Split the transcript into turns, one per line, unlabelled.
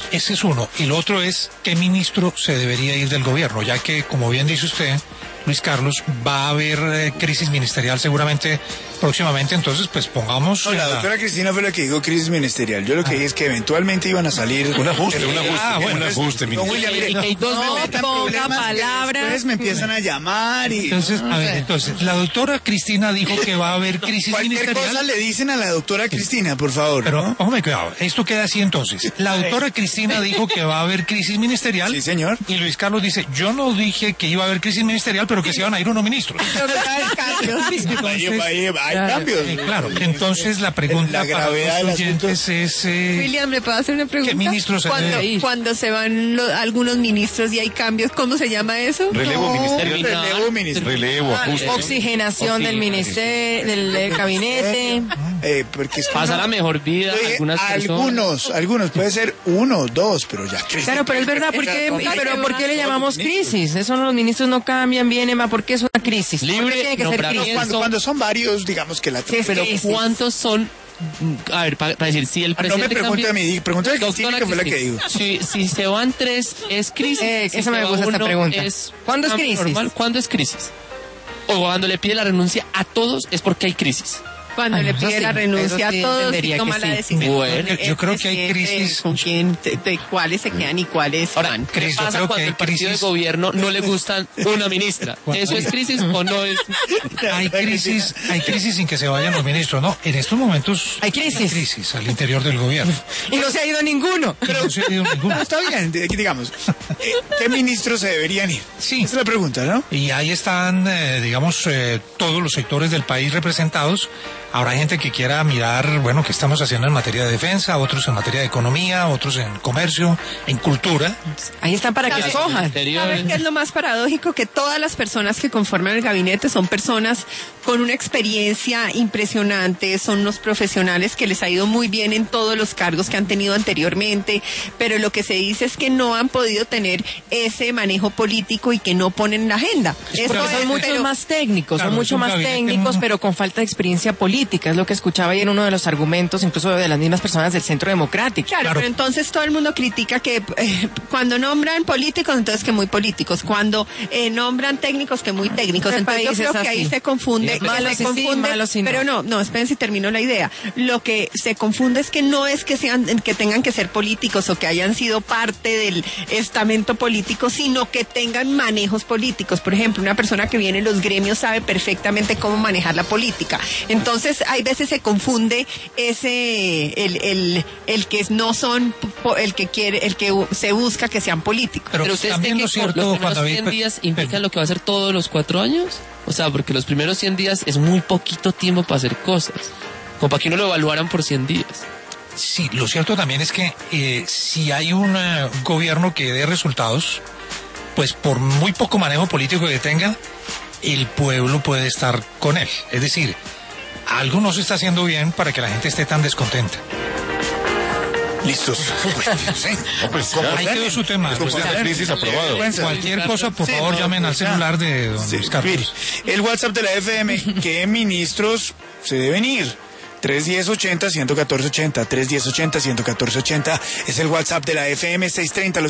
Ese es uno. Y lo otro es, ¿qué ministro se debería ir del gobierno? Ya que, como bien dice usted, Luis Carlos, va a haber crisis ministerial seguramente próximamente, entonces pues pongamos...
No, la doctora Cristina fue la que dijo crisis ministerial. Yo lo que dije es que eventualmente iban a salir...
Un ajuste.
Un
ajuste,
no, William, mire,
no ponga palabras.
Después me empiezan a llamar y...
Entonces, a ver, entonces, la doctora Cristina dijo que va a haber crisis
cualquier
ministerial.
cosa le dicen a la doctora Cristina, por favor.
Pero, hombre, cuidado, esto queda así entonces. La doctora Cristina dijo que va a haber crisis ministerial.
Sí, señor.
Y Luis Carlos dice, yo no dije que iba a haber crisis ministerial, pero que se iban a ir unos ministros.
Hay cambios.
Claro, entonces la pregunta
La gravedad
para los
del asunto.
oyentes es...
William, ¿le puedo hacer una pregunta?
¿Qué ministros se debe ir?
Cuando se van algunos ministros y hay cambios, ¿cómo se llama eso?
Relevo ministerial.
Relevo ministerial.
Relevo, ajuste.
Oxigenación del ministerio, del gabinete.
Porque es que
Pasa la mejor vida
algunos, puede ser 1, 2, pero ya.
Claro, pero es verdad, ¿por qué le llamamos crisis? Eso los ministros no cambian, vienen, ¿por qué es una crisis?
Libre,
tiene que ser crisis?
Cuando son varios, digamos que la...
Pero ¿cuántos son? A ver, para decir, si el
No
presidente...
me pregunte a mí, pregúntale a Cristina, que fue la que dijo.
Si se van 3, ¿es crisis? Si
esa me
se va
gusta esta
1,
pregunta. ¿Cuándo es crisis?
Normal. ¿Cuándo es crisis? O cuando le pide la renuncia a todos es porque hay crisis.
Cuando le pide la renuncia a todos y toma la decisión.
Bueno,
yo creo que hay crisis.
¿Con quién? ¿De cuáles se quedan y cuáles
Ahora,
van?
¿qué
Cris, yo
pasa
creo que
cuando
hay
el partido de
crisis.
gobierno no le gusta una ministra? ¿Eso es crisis o no es?
Hay crisis sin que se vayan los ministros, ¿no? En estos momentos
Hay crisis
al interior del gobierno.
Y no se ha ido ninguno.
No se ha ido ninguno.
Está bien, digamos. ¿Qué ministros se deberían ir?
Sí.
Esa es la pregunta, ¿no?
Y ahí están, todos los sectores del país representados. Habrá gente que quiera mirar, bueno, qué estamos haciendo en materia de defensa, otros en materia de economía, otros en comercio, en cultura.
Ahí están para que escojan.
¿Saben qué es lo más paradójico? Que todas las personas que conforman el gabinete son personas con una experiencia impresionante, son unos profesionales que les ha ido muy bien en todos los cargos que han tenido anteriormente, pero lo que se dice es que no han podido tener ese manejo político y que no ponen la agenda.
Son muchos más técnicos,
Claro,
son mucho
es un
más
gabinete
técnicos, pero con falta de experiencia política. Es lo que escuchaba ahí en uno de los argumentos, incluso de las mismas personas del Centro Democrático.
Claro, pero entonces todo el mundo critica que cuando nombran políticos, entonces que muy políticos, cuando nombran técnicos, que muy técnicos. Entonces yo creo que ahí se confunde. Pero no, esperen si termino la idea. Lo que se confunde es que no es que tengan que ser políticos o que hayan sido parte del estamento político, sino que tengan manejos políticos. Por ejemplo, una persona que viene en los gremios sabe perfectamente cómo manejar la política. Entonces, hay veces se confunde el que no son, el que se busca que sean políticos.
Pero ustedes
también
creen
lo
que
cierto,
los
cuando
primeros 100 días implican lo que va a hacer todos los 4 años. O sea, porque los primeros 100 días es muy poquito tiempo para hacer cosas. Como para que no lo evaluaran por 100 días.
Sí, lo cierto también es que si hay un gobierno que dé resultados, pues por muy poco manejo político que tenga, el pueblo puede estar con él. Es decir, algo no se está haciendo bien para que la gente esté tan descontenta.
Listos.
Ahí quedó su tema.
Después de la crisis, aprobado.
Cualquier cosa, por favor, llamen al celular de don Luis Carlos.
El WhatsApp de la FM, ¿qué ministros se deben ir? 310-80-114-80, 310-80-114-80 es el WhatsApp de la FM 630.